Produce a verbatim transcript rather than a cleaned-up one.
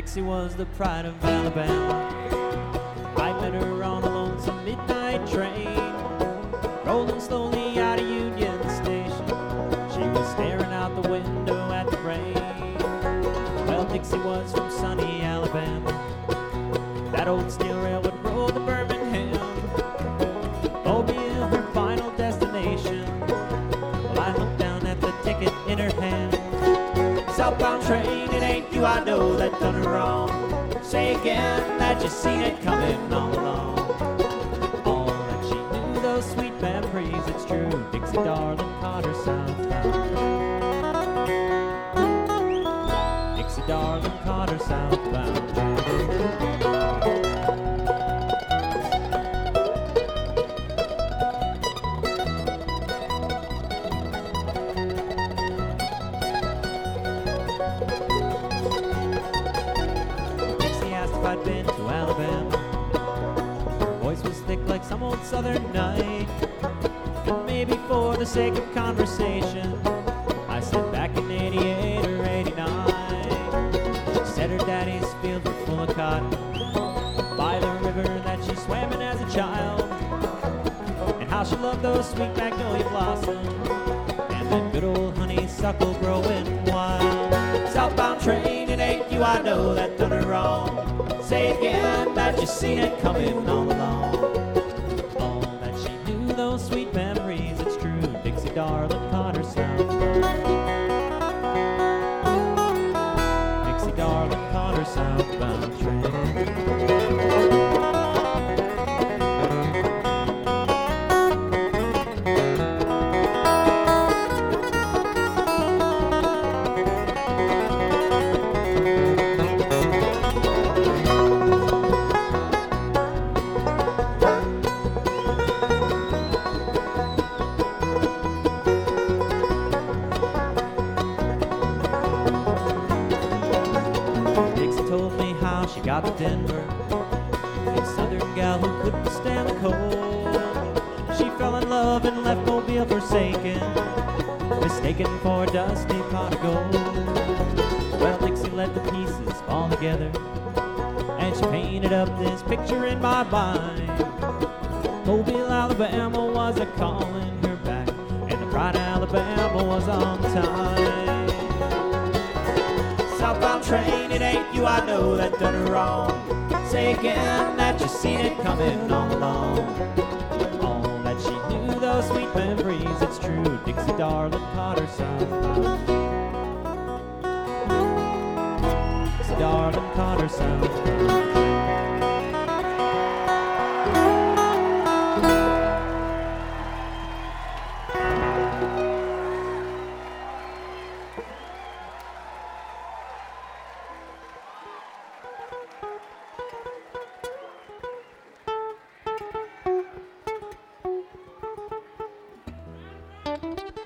Dixie was the pride of Alabama. I met her on a lonesome midnight train, rolling slowly out of Union Station. She was staring out the window at the rain. Well, Dixie was from sunny Alabama. That old steel rail would roll to Birmingham, Mobile, her final destination. Well, I looked down at the ticket in her hand. Southbound train, it ain't you I know that done her wrong. Say again that you seen it coming all along. All that she knew, those sweet memories, it's true. Dixie darling caught her southbound. Dixie darling caught her southbound. I'd been to Alabama. Her voice was thick like some old southern night. And maybe for the sake of conversation, I said back in eighty-eight or eighty-nine. She said her daddy's fields were full of cotton by the river that she swam in as a child, and how she loved those sweet magnolia blossoms and that good old honeysuckle growing wild. Southbound train, it ain't you I know that done her wrong. Say again that you seen it coming all along. All that she knew, those sweet memories, it's true. Dixie darling caught her southbound. Dixie darling caught her southbound train. Told me how she got to Denver, a southern gal who couldn't stand the cold. She fell in love and left Mobile forsaken, mistaken for a dusty pot of gold. Well, Dixie let the pieces fall together, and she painted up this picture in my mind. Mobile, Alabama was a calling her back, and the pride of Alabama was on time. Southbound train, it ain't you I know that done her wrong. Say again that you seen it coming all along. All that she knew, those sweet memories, it's true. Dixie darling caught her southbound. Dixie darling caught her southbound. Thank you.